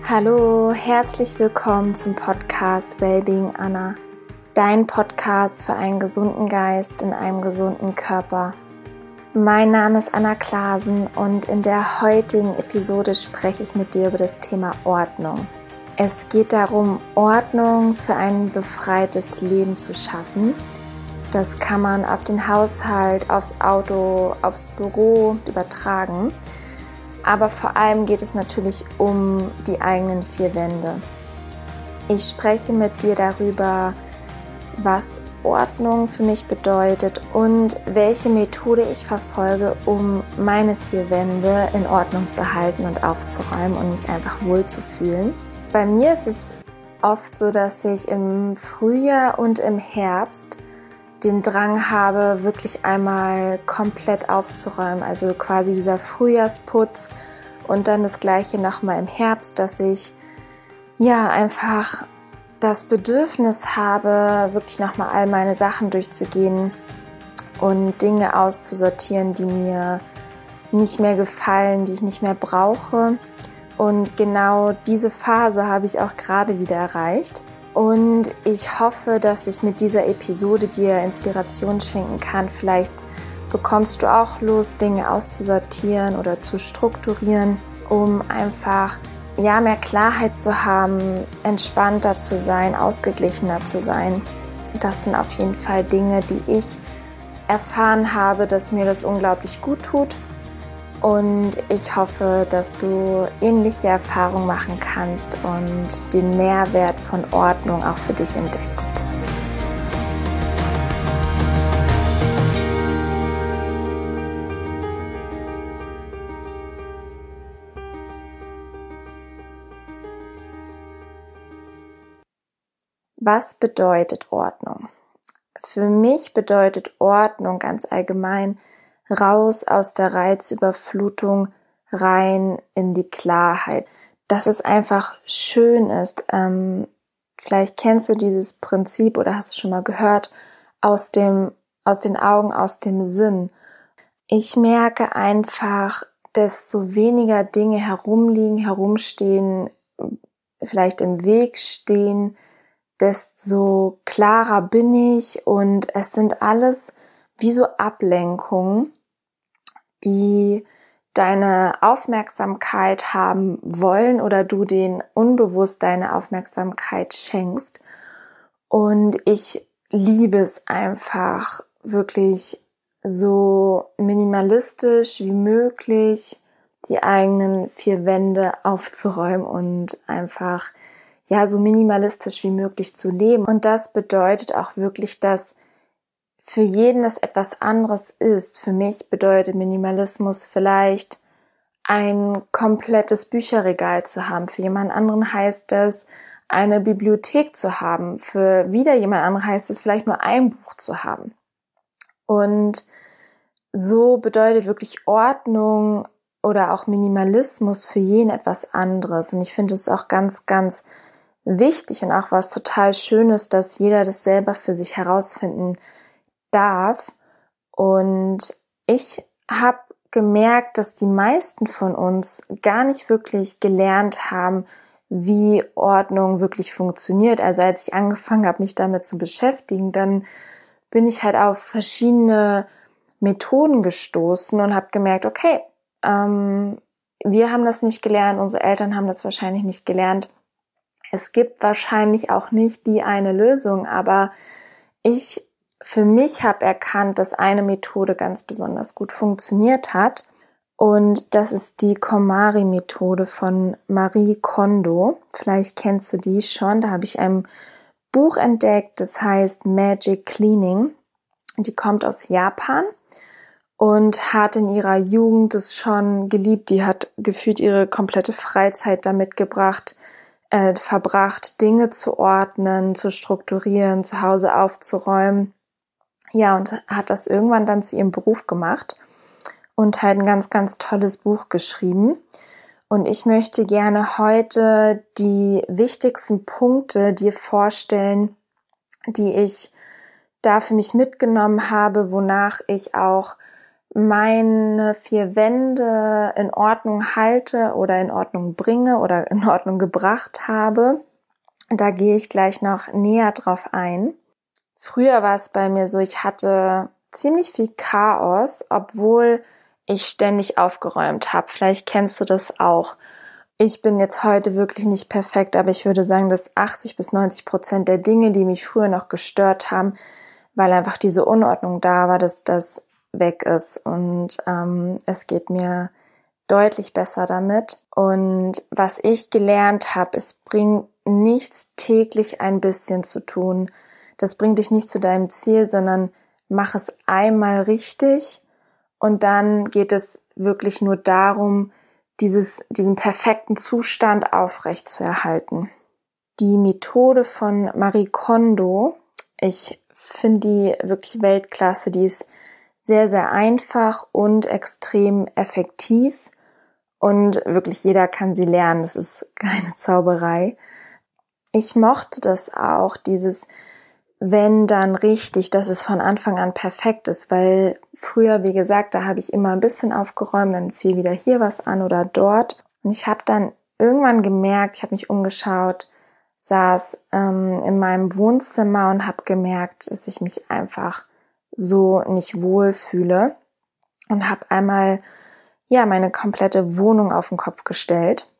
Hallo, herzlich willkommen zum Podcast Wellbeing Anna, dein Podcast für einen gesunden Geist in einem gesunden Körper. Mein Name ist Anna Klasen und in der heutigen Episode spreche ich mit dir über das Thema Ordnung. Es geht darum, Ordnung für ein befreites Leben zu schaffen. Das kann man auf den Haushalt, aufs Auto, aufs Büro übertragen. Aber vor allem geht es natürlich um die eigenen vier Wände. Ich spreche mit dir darüber, was Ordnung für mich bedeutet und welche Methode ich verfolge, um meine vier Wände in Ordnung zu halten und aufzuräumen und mich einfach wohlzufühlen. Bei mir ist es oft so, dass ich im Frühjahr und im Herbst den Drang habe, wirklich einmal komplett aufzuräumen. Also quasi dieser Frühjahrsputz und dann das Gleiche nochmal im Herbst, dass ich einfach das Bedürfnis habe, wirklich nochmal all meine Sachen durchzugehen und Dinge auszusortieren, die mir nicht mehr gefallen, die ich nicht mehr brauche. Und genau diese Phase habe ich auch gerade wieder erreicht. Und ich hoffe, dass ich mit dieser Episode dir Inspiration schenken kann. Vielleicht bekommst du auch Lust, Dinge auszusortieren oder zu strukturieren, um einfach mehr Klarheit zu haben, entspannter zu sein, ausgeglichener zu sein. Das sind auf jeden Fall Dinge, die ich erfahren habe, dass mir das unglaublich gut tut. Und ich hoffe, dass du ähnliche Erfahrungen machen kannst und den Mehrwert von Ordnung auch für dich entdeckst. Was bedeutet Ordnung? Für mich bedeutet Ordnung ganz allgemein raus aus der Reizüberflutung, rein in die Klarheit. Dass es einfach schön ist. Vielleicht kennst du dieses Prinzip oder hast es schon mal gehört, aus den Augen, aus dem Sinn. Ich merke einfach, desto weniger Dinge herumliegen, herumstehen, vielleicht im Weg stehen, desto klarer bin ich und es sind alles wie so Ablenkungen, die deine Aufmerksamkeit haben wollen oder du denen unbewusst deine Aufmerksamkeit schenkst. Und ich liebe es einfach wirklich so minimalistisch wie möglich die eigenen vier Wände aufzuräumen und einfach so minimalistisch wie möglich zu leben. Und das bedeutet auch wirklich, dass für jeden das etwas anderes ist. Für mich bedeutet Minimalismus vielleicht ein komplettes Bücherregal zu haben. Für jemand anderen heißt es, eine Bibliothek zu haben. Für wieder jemand anderen heißt es vielleicht nur ein Buch zu haben. Und so bedeutet wirklich Ordnung oder auch Minimalismus für jeden etwas anderes. Und ich finde es auch ganz, ganz wichtig und auch was total Schönes, dass jeder das selber für sich herausfinden darf. Und ich habe gemerkt, dass die meisten von uns gar nicht wirklich gelernt haben, wie Ordnung wirklich funktioniert. Also als ich angefangen habe, mich damit zu beschäftigen, dann bin ich halt auf verschiedene Methoden gestoßen und habe gemerkt, okay, wir haben das nicht gelernt, unsere Eltern haben das wahrscheinlich nicht gelernt. Es gibt wahrscheinlich auch nicht die eine Lösung, aber ich für mich habe erkannt, dass eine Methode ganz besonders gut funktioniert hat. Und das ist die KonMari-Methode von Marie Kondo. Vielleicht kennst du die schon. Da habe ich ein Buch entdeckt, das heißt Magic Cleaning. Die kommt aus Japan und hat in ihrer Jugend es schon geliebt. Die hat gefühlt ihre komplette Freizeit damit verbracht, Dinge zu ordnen, zu strukturieren, zu Hause aufzuräumen. Ja, und hat das irgendwann dann zu ihrem Beruf gemacht und halt ein ganz, ganz tolles Buch geschrieben. Und ich möchte gerne heute die wichtigsten Punkte dir vorstellen, die ich da für mich mitgenommen habe, wonach ich auch meine 4 Wände in Ordnung halte oder in Ordnung bringe oder in Ordnung gebracht habe. Da gehe ich gleich noch näher drauf ein. Früher war es bei mir so, ich hatte ziemlich viel Chaos, obwohl ich ständig aufgeräumt habe. Vielleicht kennst du das auch. Ich bin jetzt heute wirklich nicht perfekt, aber ich würde sagen, dass 80-90% der Dinge, die mich früher noch gestört haben, weil einfach diese Unordnung da war, dass das weg ist. Und es geht mir deutlich besser damit. Und was ich gelernt habe, es bringt nichts, täglich ein bisschen zu tun. Das bringt dich nicht zu deinem Ziel, sondern mach es einmal richtig. Und dann geht es wirklich nur darum, diesen perfekten Zustand aufrecht zu erhalten. Die Methode von Marie Kondo, ich finde die wirklich Weltklasse, die ist sehr, sehr einfach und extrem effektiv und wirklich jeder kann sie lernen, das ist keine Zauberei. Ich mochte das auch, dieses wenn dann richtig, dass es von Anfang an perfekt ist, weil früher, wie gesagt, da habe ich immer ein bisschen aufgeräumt, dann fiel wieder hier was an oder dort. Und ich habe dann irgendwann gemerkt, ich habe mich umgeschaut, saß in meinem Wohnzimmer und habe gemerkt, dass ich mich einfach so nicht wohlfühle und habe einmal meine komplette Wohnung auf den Kopf gestellt.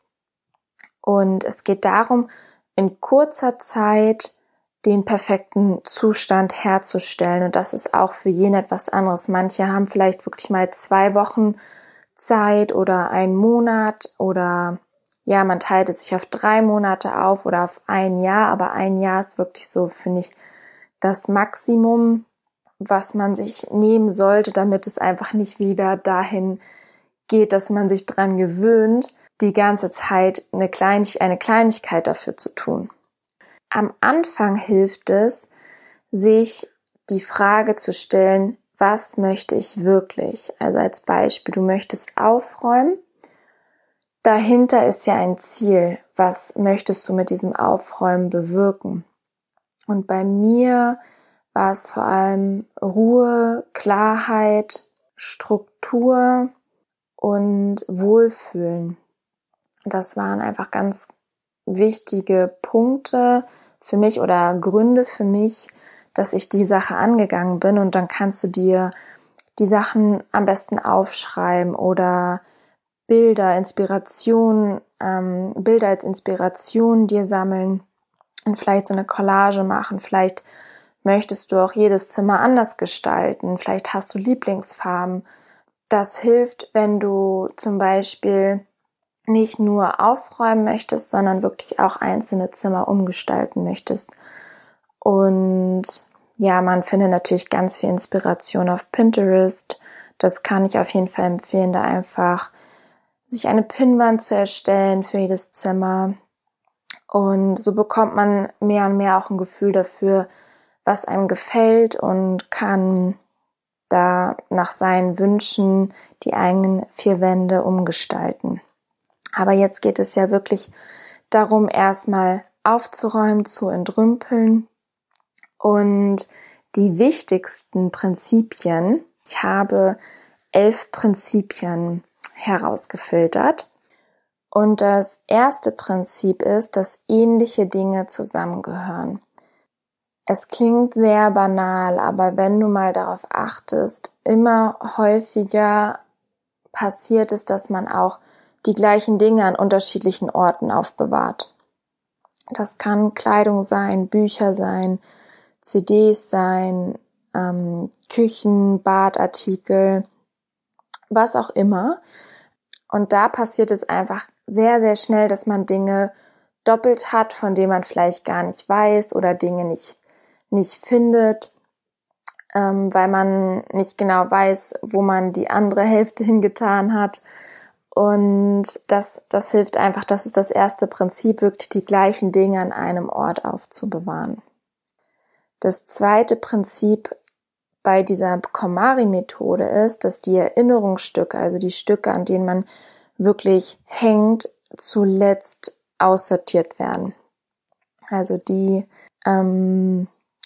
Und es geht darum, in kurzer Zeit den perfekten Zustand herzustellen. Und das ist auch für jeden etwas anderes. Manche haben vielleicht wirklich mal 2 Wochen Zeit oder 1 Monat oder man teilt es sich auf 3 Monate auf oder auf 1 Jahr. Aber 1 Jahr ist wirklich so, finde ich, das Maximum, was man sich nehmen sollte, damit es einfach nicht wieder dahin geht, dass man sich dran gewöhnt, die ganze Zeit eine Kleinigkeit dafür zu tun. Am Anfang hilft es, sich die Frage zu stellen, was möchte ich wirklich? Also als Beispiel, du möchtest aufräumen. Dahinter ist ja ein Ziel. Was möchtest du mit diesem Aufräumen bewirken? Und bei mir war es vor allem Ruhe, Klarheit, Struktur und Wohlfühlen. Das waren einfach ganz wichtige Punkte für mich oder Gründe für mich, dass ich die Sache angegangen bin. Und dann kannst du dir die Sachen am besten aufschreiben oder Bilder als Inspiration dir sammeln und vielleicht so eine Collage machen. Vielleicht möchtest du auch jedes Zimmer anders gestalten. Vielleicht hast du Lieblingsfarben. Das hilft, wenn du zum Beispiel nicht nur aufräumen möchtest, sondern wirklich auch einzelne Zimmer umgestalten möchtest. Und man findet natürlich ganz viel Inspiration auf Pinterest. Das kann ich auf jeden Fall empfehlen, da einfach sich eine Pinnwand zu erstellen für jedes Zimmer. Und so bekommt man mehr und mehr auch ein Gefühl dafür, was einem gefällt und kann da nach seinen Wünschen die eigenen 4 Wände umgestalten. Aber jetzt geht es ja wirklich darum, erstmal aufzuräumen, zu entrümpeln. Und die wichtigsten Prinzipien, ich habe 11 Prinzipien herausgefiltert. Und das erste Prinzip ist, dass ähnliche Dinge zusammengehören. Es klingt sehr banal, aber wenn du mal darauf achtest, immer häufiger passiert es, dass man auch die gleichen Dinge an unterschiedlichen Orten aufbewahrt. Das kann Kleidung sein, Bücher sein, CDs sein, Küchen, Badartikel, was auch immer. Und da passiert es einfach sehr, sehr schnell, dass man Dinge doppelt hat, von denen man vielleicht gar nicht weiß oder Dinge nicht findet, weil man nicht genau weiß, wo man die andere Hälfte hingetan hat. Und das hilft einfach, das ist das erste Prinzip, wirklich die gleichen Dinge an einem Ort aufzubewahren. Das zweite Prinzip bei dieser KonMari-Methode ist, dass die Erinnerungsstücke, also die Stücke, an denen man wirklich hängt, zuletzt aussortiert werden. Also die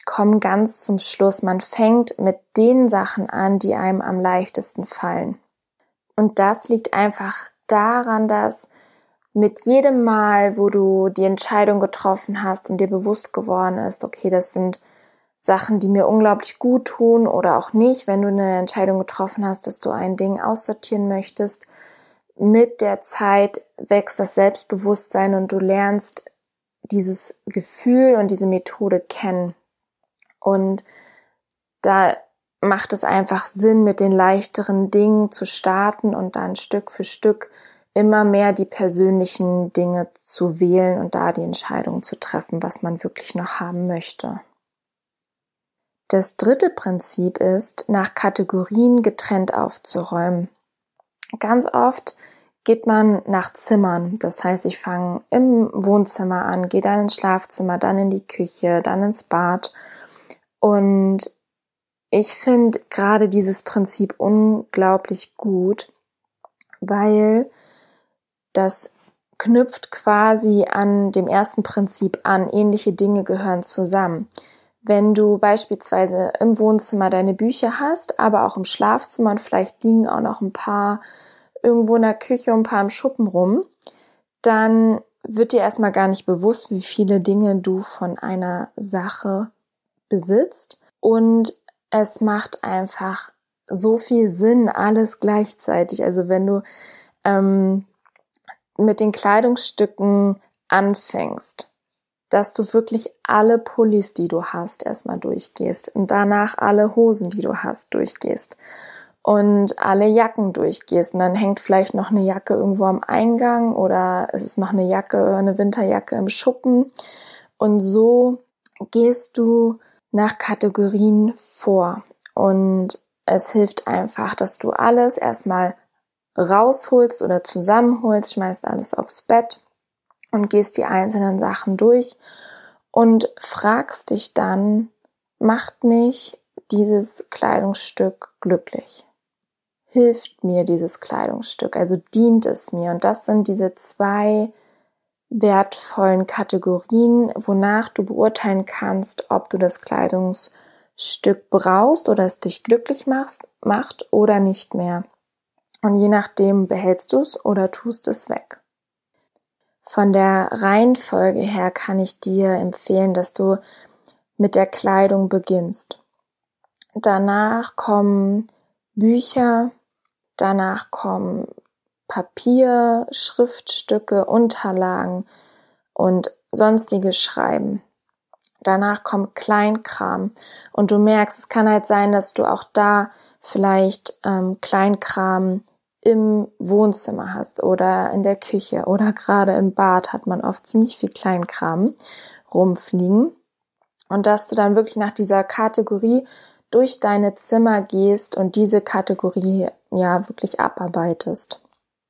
kommen ganz zum Schluss. Man fängt mit den Sachen an, die einem am leichtesten fallen. Und das liegt einfach daran, dass mit jedem Mal, wo du die Entscheidung getroffen hast und dir bewusst geworden ist, okay, das sind Sachen, die mir unglaublich gut tun oder auch nicht, wenn du eine Entscheidung getroffen hast, dass du ein Ding aussortieren möchtest, mit der Zeit wächst das Selbstbewusstsein und du lernst dieses Gefühl und diese Methode kennen. Und da macht es einfach Sinn, mit den leichteren Dingen zu starten und dann Stück für Stück immer mehr die persönlichen Dinge zu wählen und da die Entscheidung zu treffen, was man wirklich noch haben möchte. Das dritte Prinzip ist, nach Kategorien getrennt aufzuräumen. Ganz oft geht man nach Zimmern. Das heißt, ich fange im Wohnzimmer an, gehe dann ins Schlafzimmer, dann in die Küche, dann ins Bad. Und ich finde gerade dieses Prinzip unglaublich gut, weil das knüpft quasi an dem ersten Prinzip an. Ähnliche Dinge gehören zusammen. Wenn du beispielsweise im Wohnzimmer deine Bücher hast, aber auch im Schlafzimmer und vielleicht liegen auch noch ein paar irgendwo in der Küche und ein paar im Schuppen rum, dann wird dir erstmal gar nicht bewusst, wie viele Dinge du von einer Sache besitzt. Und es macht einfach so viel Sinn, alles gleichzeitig. Also wenn du mit den Kleidungsstücken anfängst, dass du wirklich alle Pullis, die du hast, erstmal durchgehst und danach alle Hosen, die du hast, durchgehst und alle Jacken durchgehst und dann hängt vielleicht noch eine Jacke irgendwo am Eingang oder es ist noch eine Jacke, eine Winterjacke im Schuppen und so gehst du nach Kategorien vor und es hilft einfach, dass du alles erstmal rausholst oder zusammenholst, schmeißt alles aufs Bett und gehst die einzelnen Sachen durch und fragst dich dann, macht mich dieses Kleidungsstück glücklich? Hilft mir dieses Kleidungsstück? Also dient es mir? Und das sind diese zwei wertvollen Kategorien, wonach du beurteilen kannst, ob du das Kleidungsstück brauchst oder es dich glücklich macht oder nicht mehr. Und je nachdem behältst du es oder tust es weg. Von der Reihenfolge her kann ich dir empfehlen, dass du mit der Kleidung beginnst. Danach kommen Bücher, danach kommen Papier, Schriftstücke, Unterlagen und sonstige Schreiben. Danach kommt Kleinkram und du merkst, es kann halt sein, dass du auch da vielleicht Kleinkram im Wohnzimmer hast oder in der Küche oder gerade im Bad hat man oft ziemlich viel Kleinkram rumfliegen und dass du dann wirklich nach dieser Kategorie durch deine Zimmer gehst und diese Kategorie ja wirklich abarbeitest.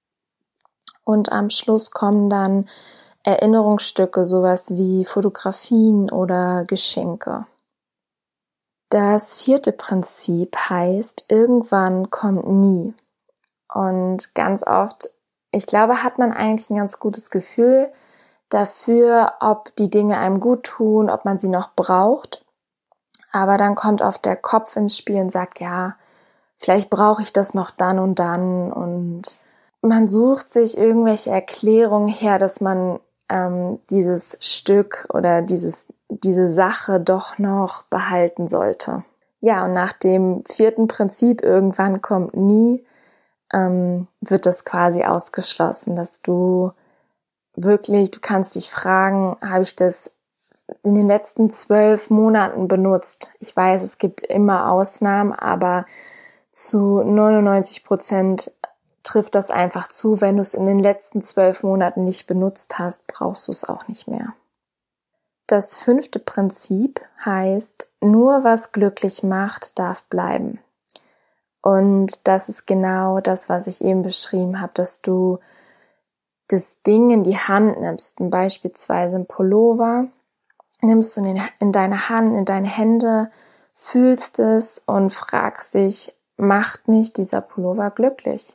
Und am Schluss kommen dann Erinnerungsstücke, sowas wie Fotografien oder Geschenke. Das vierte Prinzip heißt, irgendwann kommt nie. Und ganz oft, ich glaube, hat man eigentlich ein ganz gutes Gefühl dafür, ob die Dinge einem gut tun, ob man sie noch braucht. Aber dann kommt oft der Kopf ins Spiel und sagt, ja, vielleicht brauche ich das noch dann und dann. Und man sucht sich irgendwelche Erklärungen her, dass man dieses Stück oder diese Sache doch noch behalten sollte. Ja, und nach dem vierten Prinzip, irgendwann kommt nie, wird das quasi ausgeschlossen, dass du kannst dich fragen, habe ich das in den letzten 12 Monaten benutzt? Ich weiß, es gibt immer Ausnahmen, aber zu 99% trifft das einfach zu. Wenn du es in den letzten 12 Monaten nicht benutzt hast, brauchst du es auch nicht mehr. Das fünfte Prinzip heißt, nur was glücklich macht, darf bleiben. Und das ist genau das, was ich eben beschrieben habe, dass du das Ding in die Hand nimmst, beispielsweise ein Pullover, nimmst du in deine Hand, in deine Hände, fühlst es und fragst dich, macht mich dieser Pullover glücklich?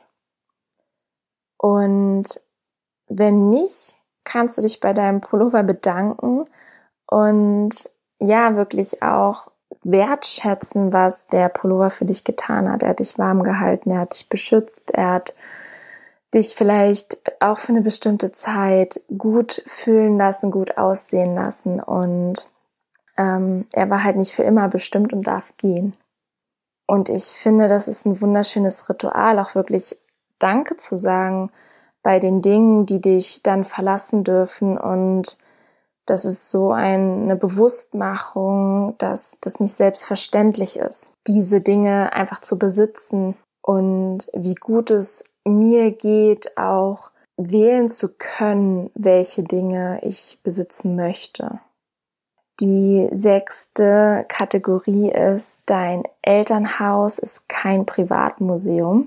Und wenn nicht, kannst du dich bei deinem Pullover bedanken und ja wirklich auch wertschätzen, was der Pullover für dich getan hat. Er hat dich warm gehalten, er hat dich beschützt, er hat dich vielleicht auch für eine bestimmte Zeit gut fühlen lassen, gut aussehen lassen und er war halt nicht für immer bestimmt und darf gehen. Und ich finde, das ist ein wunderschönes Ritual, auch wirklich Danke zu sagen bei den Dingen, die dich dann verlassen dürfen. Und das ist so eine Bewusstmachung, dass das nicht selbstverständlich ist, diese Dinge einfach zu besitzen und wie gut es mir geht, auch wählen zu können, welche Dinge ich besitzen möchte. Die 6. Kategorie ist, dein Elternhaus ist kein Privatmuseum.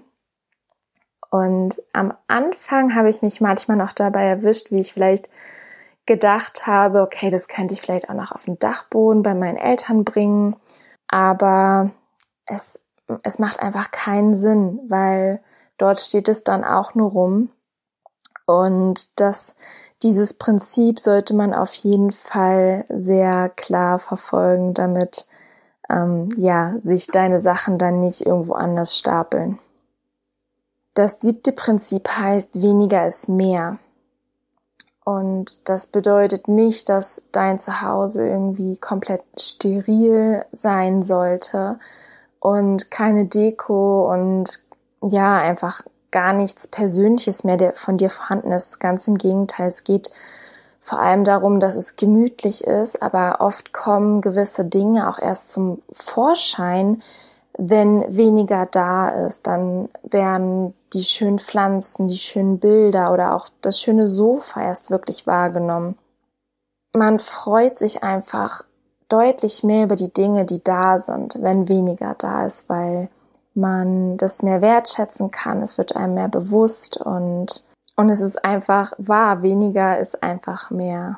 Und am Anfang habe ich mich manchmal noch dabei erwischt, wie ich vielleicht gedacht habe, okay, das könnte ich vielleicht auch noch auf den Dachboden bei meinen Eltern bringen. Aber es macht einfach keinen Sinn, weil dort steht es dann auch nur rum. Und dieses Prinzip sollte man auf jeden Fall sehr klar verfolgen, damit sich deine Sachen dann nicht irgendwo anders stapeln. Das 7. Prinzip heißt, weniger ist mehr. Und das bedeutet nicht, dass dein Zuhause irgendwie komplett steril sein sollte und keine Deko und einfach gar nichts Persönliches mehr von dir vorhanden ist. Ganz im Gegenteil, es geht vor allem darum, dass es gemütlich ist, aber oft kommen gewisse Dinge auch erst zum Vorschein, wenn weniger da ist. Dann werden die schönen Pflanzen, die schönen Bilder oder auch das schöne Sofa erst wirklich wahrgenommen. Man freut sich einfach deutlich mehr über die Dinge, die da sind, wenn weniger da ist, weil man das mehr wertschätzen kann, es wird einem mehr bewusst und es ist einfach wahr, weniger ist einfach mehr.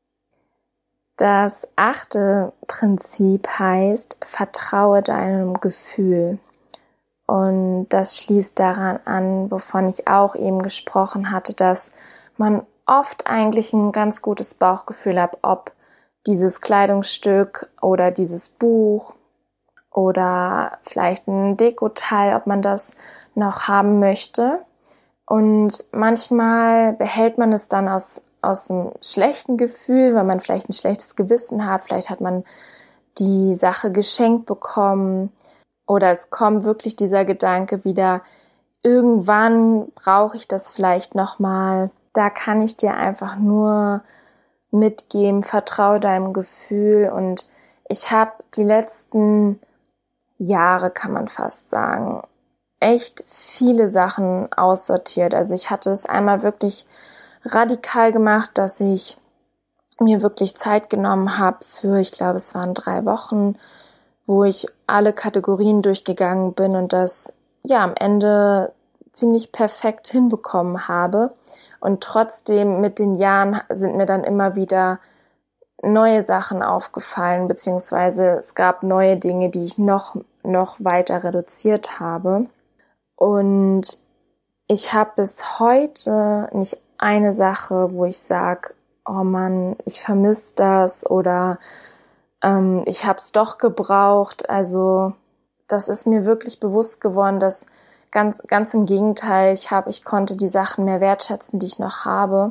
Das 8. Prinzip heißt, vertraue deinem Gefühl. Und das schließt daran an, wovon ich auch eben gesprochen hatte, dass man oft eigentlich ein ganz gutes Bauchgefühl hat, ob dieses Kleidungsstück oder dieses Buch oder vielleicht ein Dekoteil, ob man das noch haben möchte. Und manchmal behält man es dann aus einem schlechten Gefühl, weil man vielleicht ein schlechtes Gewissen hat. Vielleicht hat man die Sache geschenkt bekommen oder es kommt wirklich dieser Gedanke wieder, irgendwann brauche ich das vielleicht nochmal. Da kann ich dir einfach nur mitgeben, vertraue deinem Gefühl. Und ich habe die letzten Jahre, kann man fast sagen, echt viele Sachen aussortiert. Also ich hatte es einmal wirklich radikal gemacht, dass ich mir wirklich Zeit genommen habe für, ich glaube, es waren 3 Wochen, wo ich alle Kategorien durchgegangen bin und das am Ende ziemlich perfekt hinbekommen habe. Und trotzdem mit den Jahren sind mir dann immer wieder neue Sachen aufgefallen, beziehungsweise es gab neue Dinge, die ich noch weiter reduziert habe. Und ich habe bis heute nicht eine Sache, wo ich sage, oh Mann, ich vermisse das oder ich habe es doch gebraucht. Also das ist mir wirklich bewusst geworden, dass ganz im Gegenteil, ich konnte die Sachen mehr wertschätzen, die ich noch habe.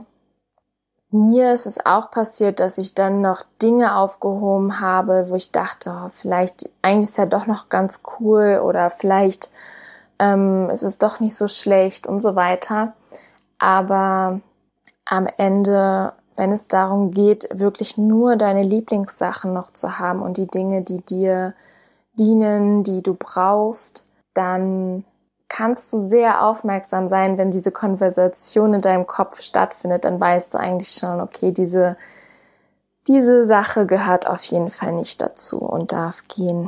Mir ist es auch passiert, dass ich dann noch Dinge aufgehoben habe, wo ich dachte, oh, vielleicht, eigentlich ist ja doch noch ganz cool oder vielleicht ist es doch nicht so schlecht und so weiter. Aber am Ende, wenn es darum geht, wirklich nur deine Lieblingssachen noch zu haben und die Dinge, die dir dienen, die du brauchst, dann kannst du sehr aufmerksam sein, wenn diese Konversation in deinem Kopf stattfindet, dann weißt du eigentlich schon, okay, diese Sache gehört auf jeden Fall nicht dazu und darf gehen.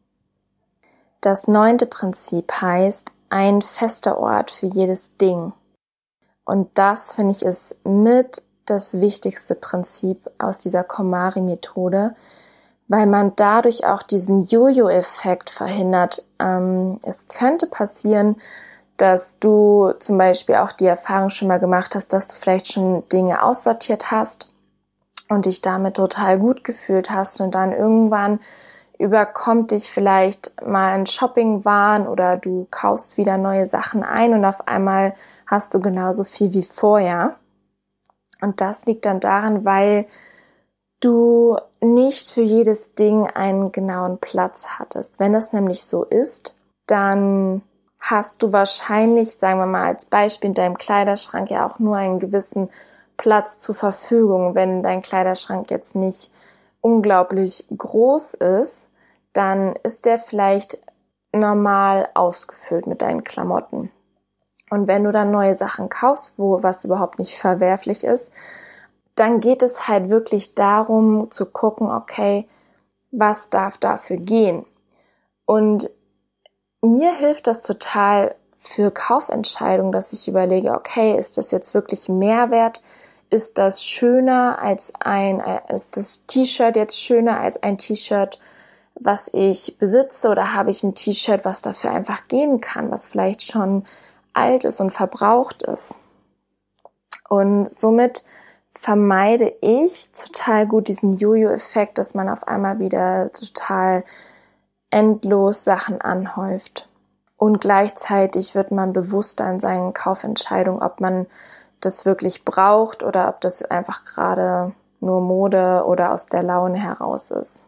Das 9. Prinzip heißt, ein fester Ort für jedes Ding. Und das, finde ich, ist mit das wichtigste Prinzip aus dieser KonMari-Methode, weil man dadurch auch diesen Jojo-Effekt verhindert. Es könnte passieren, dass du zum Beispiel auch die Erfahrung schon mal gemacht hast, dass du vielleicht schon Dinge aussortiert hast und dich damit total gut gefühlt hast und dann irgendwann überkommt dich vielleicht mal ein Shopping-Wahn oder du kaufst wieder neue Sachen ein und auf einmal hast du genauso viel wie vorher. Und das liegt dann daran, weil du nicht für jedes Ding einen genauen Platz hattest. Wenn das nämlich so ist, dann hast du wahrscheinlich, sagen wir mal als Beispiel, in deinem Kleiderschrank ja auch nur einen gewissen Platz zur Verfügung. Wenn dein Kleiderschrank jetzt nicht unglaublich groß ist, dann ist der vielleicht normal ausgefüllt mit deinen Klamotten. Und wenn du dann neue Sachen kaufst, was überhaupt nicht verwerflich ist, dann geht es halt wirklich darum zu gucken, okay, was darf dafür gehen? Und mir hilft das total für Kaufentscheidungen, dass ich überlege, okay, ist das jetzt wirklich Mehrwert? Ist das schöner als ist das T-Shirt jetzt schöner als ein T-Shirt, was ich besitze? Oder habe ich ein T-Shirt, was dafür einfach gehen kann, was vielleicht schon alt ist und verbraucht ist? Und somit vermeide ich total gut diesen Jojo-Effekt, dass man auf einmal wieder total endlos Sachen anhäuft. Und gleichzeitig wird man bewusster in seinen Kaufentscheidungen, ob man das wirklich braucht oder ob das einfach gerade nur Mode oder aus der Laune heraus ist.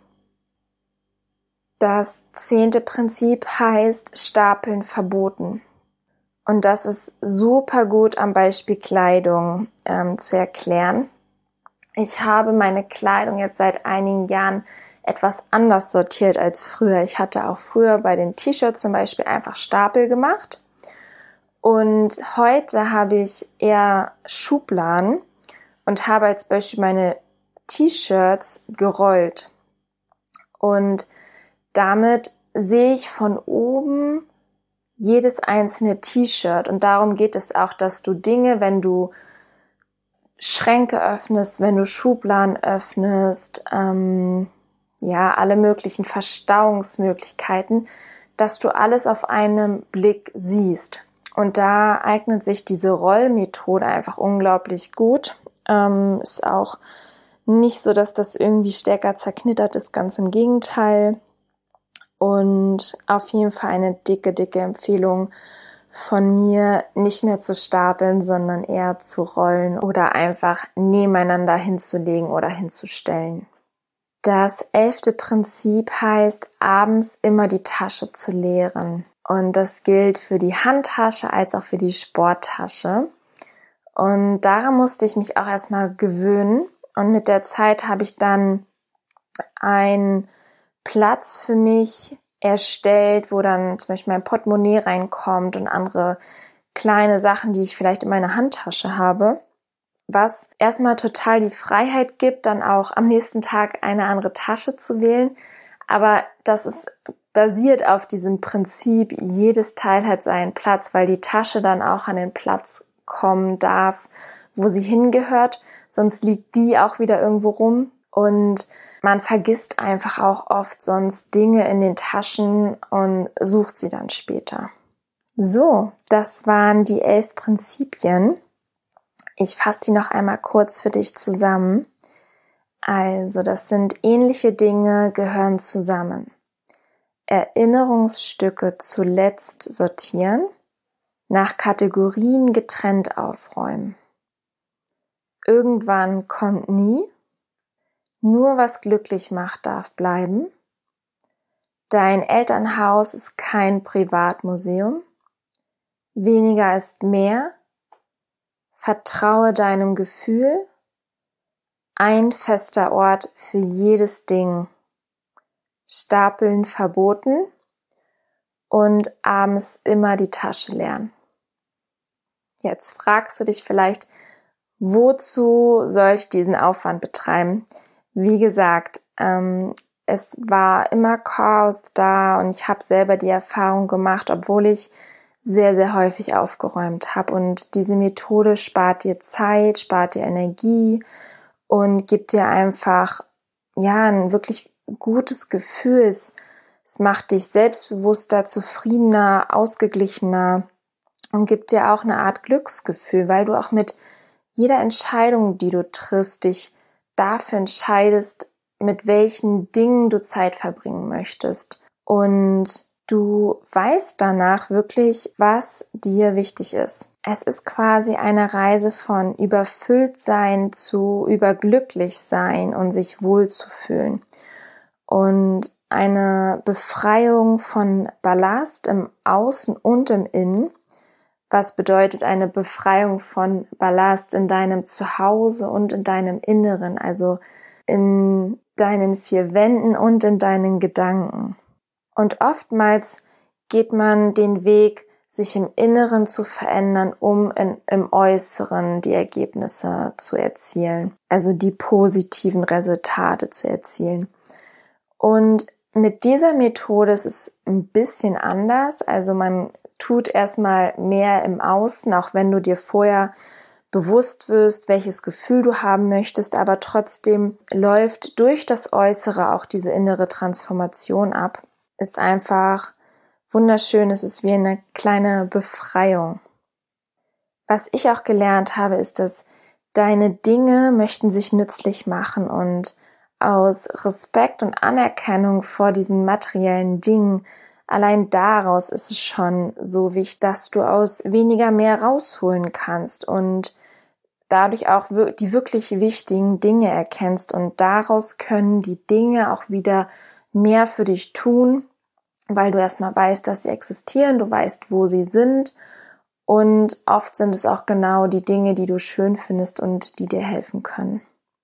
Das 10. Prinzip heißt Stapeln verboten. Und das ist super gut am Beispiel Kleidung zu erklären. Ich habe meine Kleidung jetzt seit einigen Jahren etwas anders sortiert als früher. Ich hatte auch früher bei den T-Shirts zum Beispiel einfach Stapel gemacht. Und heute habe ich eher Schubladen und habe als Beispiel meine T-Shirts gerollt. Und damit sehe ich von oben jedes einzelne T-Shirt. Und darum geht es auch, dass du Dinge, wenn du Schränke öffnest, wenn du Schubladen öffnest, alle möglichen Verstauungsmöglichkeiten, dass du alles auf einen Blick siehst. Und da eignet sich diese Rollmethode einfach unglaublich gut. Ist auch nicht so, dass das irgendwie stärker zerknittert ist, ganz im Gegenteil. Und auf jeden Fall eine dicke Empfehlung von mir, nicht mehr zu stapeln, sondern eher zu rollen oder einfach nebeneinander hinzulegen oder hinzustellen. Das 11. Prinzip heißt, abends immer die Tasche zu leeren. Und das gilt für die Handtasche als auch für die Sporttasche. Und daran musste ich mich auch erstmal gewöhnen. Und mit der Zeit habe ich dann einen Platz für mich erstellt, wo dann zum Beispiel mein Portemonnaie reinkommt und andere kleine Sachen, die ich vielleicht in meiner Handtasche habe. Was erstmal total die Freiheit gibt, dann auch am nächsten Tag eine andere Tasche zu wählen. Aber das ist basiert auf diesem Prinzip, jedes Teil hat seinen Platz, weil die Tasche dann auch an den Platz kommen darf, wo sie hingehört. Sonst liegt die auch wieder irgendwo rum. Und man vergisst einfach auch oft sonst Dinge in den Taschen und sucht sie dann später. So, das waren die 11 Prinzipien. Ich fasse die noch einmal kurz für dich zusammen. Also, das sind ähnliche Dinge, gehören zusammen. Erinnerungsstücke zuletzt sortieren, nach Kategorien getrennt aufräumen. Irgendwann kommt nie. Nur was glücklich macht, darf bleiben. Dein Elternhaus ist kein Privatmuseum. Weniger ist mehr. Vertraue deinem Gefühl. Ein fester Ort für jedes Ding. Stapeln verboten. Und abends immer die Tasche leeren. Jetzt fragst du dich vielleicht, wozu soll ich diesen Aufwand betreiben? Wie gesagt, es war immer Chaos da und ich habe selber die Erfahrung gemacht, obwohl ich sehr häufig aufgeräumt habe. Und diese Methode spart dir Zeit, spart dir Energie und gibt dir einfach ein wirklich gutes Gefühl. Es macht dich selbstbewusster, zufriedener, ausgeglichener und gibt dir auch eine Art Glücksgefühl, weil du auch mit jeder Entscheidung, die du triffst, dich dafür entscheidest, mit welchen Dingen du Zeit verbringen möchtest. Und du weißt danach wirklich, was dir wichtig ist. Es ist quasi eine Reise von Überfülltsein zu Überglücklichsein und sich wohlzufühlen. Und eine Befreiung von Ballast im Außen und im Innen. Was bedeutet eine Befreiung von Ballast in deinem Zuhause und in deinem Inneren, also in deinen 4 Wänden und in deinen Gedanken. Und oftmals geht man den Weg, sich im Inneren zu verändern, um im Äußeren die Ergebnisse zu erzielen, also die positiven Resultate zu erzielen. Und mit dieser Methode ist es ein bisschen anders, also man tut erstmal mehr im Außen, auch wenn du dir vorher bewusst wirst, welches Gefühl du haben möchtest, aber trotzdem läuft durch das Äußere auch diese innere Transformation ab. Ist einfach wunderschön, es ist wie eine kleine Befreiung. Was ich auch gelernt habe, ist, dass deine Dinge möchten sich nützlich machen und aus Respekt und Anerkennung vor diesen materiellen Dingen, allein daraus ist es schon so wichtig, dass du aus weniger mehr rausholen kannst und dadurch auch die wirklich wichtigen Dinge erkennst und daraus können die Dinge auch wieder mehr für dich tun, weil du erstmal weißt, dass sie existieren, du weißt, wo sie sind und oft sind es auch genau die Dinge, die du schön findest und die dir helfen können.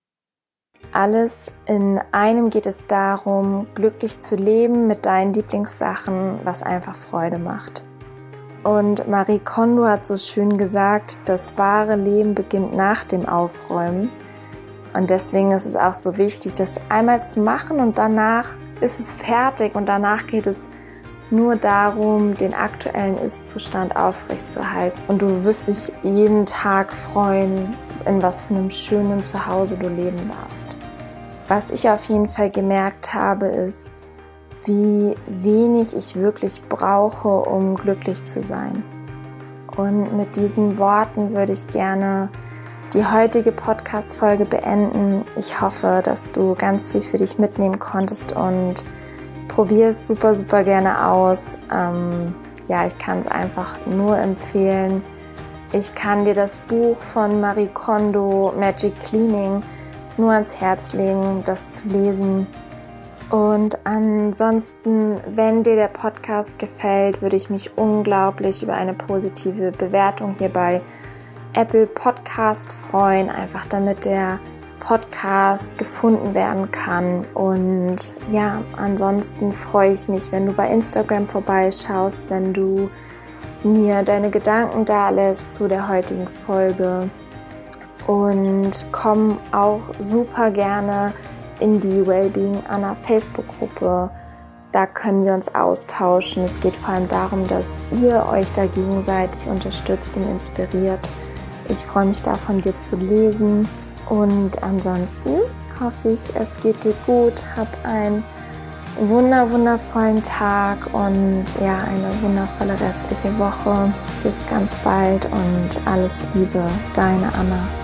Alles in einem geht es darum, glücklich zu leben mit deinen Lieblingssachen, was einfach Freude macht. Und Marie Kondo hat so schön gesagt, das wahre Leben beginnt nach dem Aufräumen. Und deswegen ist es auch so wichtig, das einmal zu machen und danach ist es fertig und danach geht es nur darum, den aktuellen Ist-Zustand aufrechtzuerhalten. Und du wirst dich jeden Tag freuen, in was für einem schönen Zuhause du leben darfst. Was ich auf jeden Fall gemerkt habe, ist, wie wenig ich wirklich brauche, um glücklich zu sein. Und mit diesen Worten würde ich gerne die heutige Podcast-Folge beenden. Ich hoffe, dass du ganz viel für dich mitnehmen konntest und probier es super, super gerne aus. Ich kann es einfach nur empfehlen. Ich kann dir das Buch von Marie Kondo, Magic Cleaning, nur ans Herz legen, das zu lesen. Und ansonsten, wenn dir der Podcast gefällt, würde ich mich unglaublich über eine positive Bewertung hier bei Apple Podcast freuen, einfach damit der Podcast gefunden werden kann. Und ja, ansonsten freue ich mich, wenn du bei Instagram vorbeischaust, wenn du mir deine Gedanken dalässt zu der heutigen Folge. Und komm auch super gerne in die Wellbeing Anna Facebook-Gruppe. Da können wir uns austauschen. Es geht vor allem darum, dass ihr euch da gegenseitig unterstützt und inspiriert. Ich freue mich da von dir zu lesen. Und ansonsten hoffe ich, es geht dir gut. Hab einen wundervollen Tag und ja, eine wundervolle restliche Woche. Bis ganz bald und alles Liebe, deine Anna.